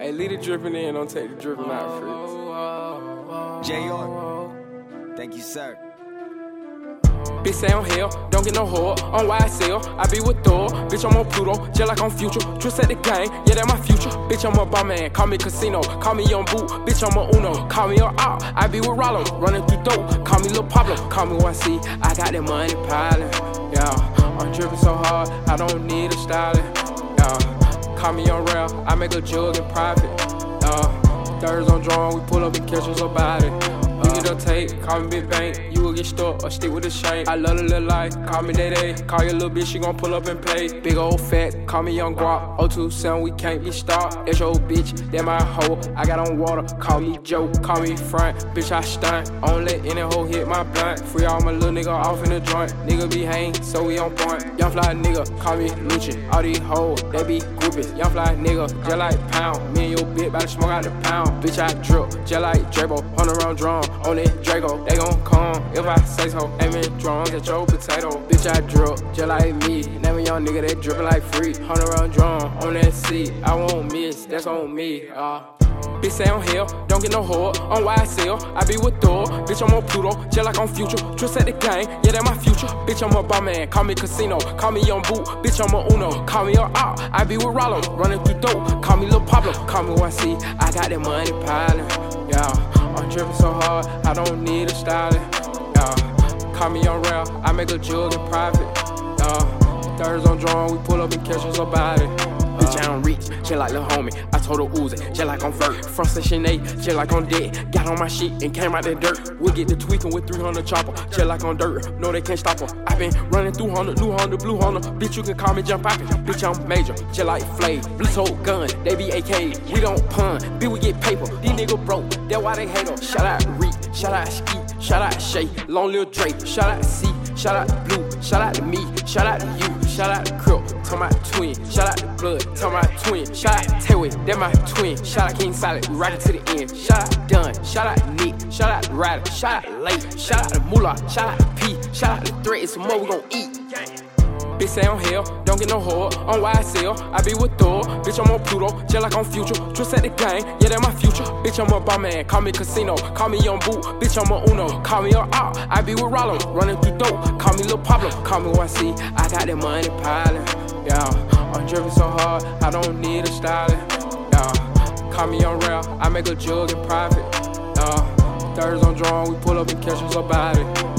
Hey, leave the dripping in, don't take the dripping out, Fritz. J.R. Thank you, sir. Bitch say I'm hell, don't get no whore. On YSL, I be with Thor. Bitch, I'm on Pluto, just like I'm Future. Twist at the game, yeah, that my future. Bitch, I'm a bar man, call me Casino. Call me Young Boot, bitch, I'm a Uno. Call me a out, I be with Rollo. Running through dope, call me Lil Pablo. Call me YC, I got that money piling. Yeah, I'm dripping so hard, I don't need a styling. Yeah, call me on rail, I make a jug in private. Thirds on drawing, we pull up and catch us about it. You get a tape, call me Big Bang. You will get stuck or stick with the shank. I love the little life, call me Day Day. Call your little bitch, she gon' pull up and pay. Big old fat, call me Young Guap. 027, we can't be stopped. That's your bitch, that my hoe. I got on water, call me Joe, call me front. Bitch, I stunt, I don't let any hoe hit my blunt. Free all my little nigga off in the joint. Nigga be hang, so we on point. Young fly nigga, call me Lucci. All these hoes, they be groupies. Young fly nigga, just like pound. Me and your bitch bout to smoke out the pound. Bitch, I drip, just like Drabo. 100 round drum. On it, Draco, they gon' come if I say so. Aiming drums at your potato. Bitch, I drip just like me. Name a young nigga that drippin' like free. 100 round drum on that seat. I won't miss, that's on me. Bitch say I'm hell, don't get no whore. On YSL, I be with Thor. Bitch, I'm on Pluto, just like I'm Future. Twist at the game, yeah, that my future. Bitch, I'm a bar man, call me Casino. Call me Young Boot, bitch, I'm a Uno. Call me a out, I be with Rollo. Running through dope, call me Lil Pablo. Call me YC, I got that money piling. Yeah. I'm dripping so hard, I don't need a styling. Call me on rail, I make a jug in private. Thirds on drawing, we pull up and catch us about it. Bitch, I don't reach, just like lil' homie. I told her Uzi, just like I'm Vert. Front station 8, just like I'm dead. Got on my shit and came out that dirt. We'll get the tweaking with 300 chopper, just like I'm dirt. No, they can't stop her. I been running through Honda, new Honda, blue Honda. Bitch, you can call me Jump Pocket. Bitch, I'm major, just like Flav. We sold guns, they be AK. We don't pun, bitch, we get paper. These niggas broke, that's why they hate us. Shout out Reek, shout out Ski, shout out Shay, Long Lil Drake. Shout out C, shout out Blue, shout out to me, shout out to you, shout out to Crip, talking about twin. Shout out to Blood, talking about twin. Shout out Tayway, that my twin. Shout out King Solid, we rock it to the end. Shout out Dunn, shout out Nick, shout out Ryder, shout out Late, shout out to Moolah, shout out to P, shout out to Threat, it's some more we gon' eat. Bitch say I'm hell, don't get no whore. On YSL, I be with Thor. Bitch, I'm on Pluto, just like I'm Future. Twist at the game, yeah, that my future. Bitch, I'm a bar man, call me Casino. Call me Young Boot, bitch, I'm a Uno. Call me a out, I be with Rollo. Running through dope, call me Lil Pablo. Call me YC, I got that money piling. Yeah, I'm dripping so hard, I don't need a styling. Yeah, call me on rail, I make a jug in private. Thirds on drawing, we pull up and catch us about it.